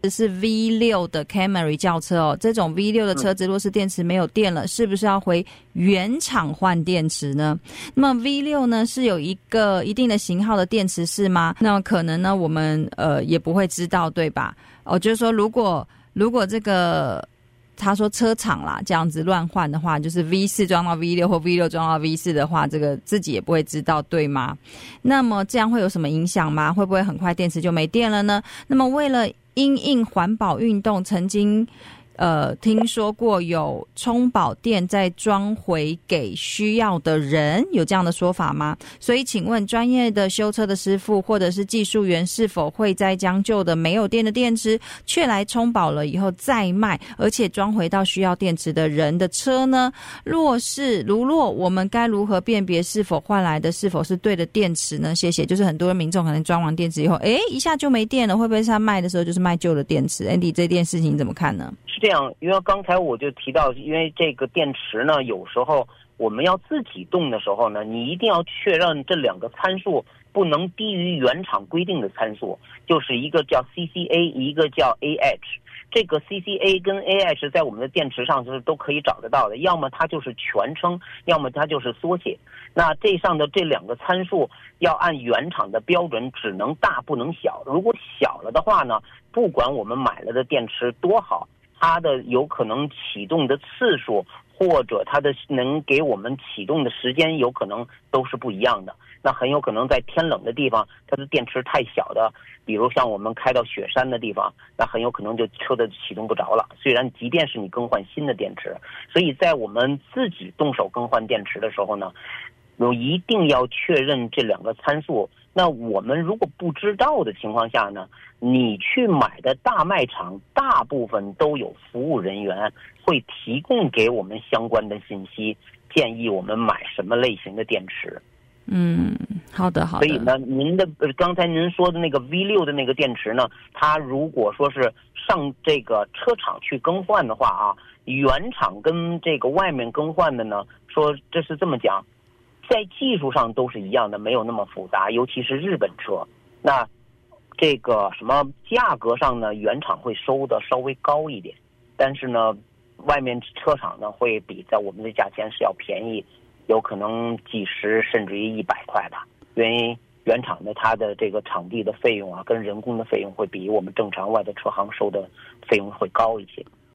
是 V6 的 Camry 轿车哦，这种 V6 的车子若是电池没有电了，是不是要回原厂换电池呢？那么 V6 呢是有一个一定的型号的电池是吗？那么可能呢我们也不会知道，对吧？就是说如果这个他说车厂啦这样子乱换的话，就是 V4 装到 V6 或 V6 装到 V4 的话，这个自己也不会知道，对吗？那么这样会有什么影响吗？会不会很快电池就没电了呢？那么为了因应环保运动，曾经听说过有充饱电再装回给需要的人，有这样的说法吗？所以请问专业的修车的师傅或者是技术员是否会再将旧的没有电的电池却来充饱了以后再卖，而且装回到需要电池的人的车呢？若我们该如何辨别是否换来的是否是对的电池呢？谢谢。就是很多民众可能装完电池以后一下就没电了，会不会是他卖的时候就是卖旧的电池？ Andy 这件事情怎么看呢？ 是这样，因为刚才我就提到，因为这个电池呢，有时候我们要自己动的时候呢，你一定要确认这两个参数不能低于原厂规定的参数，就是一个叫 CCA， 一个叫 AH。这个 CCA 跟 AH 在我们的电池上是都可以找得到的，要么它就是全称，要么它就是缩写。那这上的这两个参数要按原厂的标准，只能大不能小。如果小了的话呢，不管我们买了的电池多好，它的有可能启动的次数或者它的能给我们启动的时间有可能都是不一样的。那很有可能在天冷的地方，它的电池太小的，比如像我们开到雪山的地方，那很有可能就车的启动不着了。虽然即便是你更换新的电池，所以在我们自己动手更换电池的时候呢，一定要确认这两个参数。那我们如果不知道的情况下呢，你去买的大卖场大部分都有服务人员会提供给我们相关的信息，建议我们买什么类型的电池。 好的。 所以呢，刚才您说的那个 V6 的那个电池呢，它如果说是上这个车厂去更换的话啊，原厂跟这个外面更换的呢，说这是这么讲，在技术上都是一样的，没有那么复杂，尤其是日本车。那这个什么价格上呢，原厂会收的稍微高一点，但是呢，外面车厂呢会比在我们的价钱是要便宜，有可能几十甚至于100块的。因为原厂的它的这个场地的费用啊，跟人工的费用会比我们正常外的车行收的费用会高一些。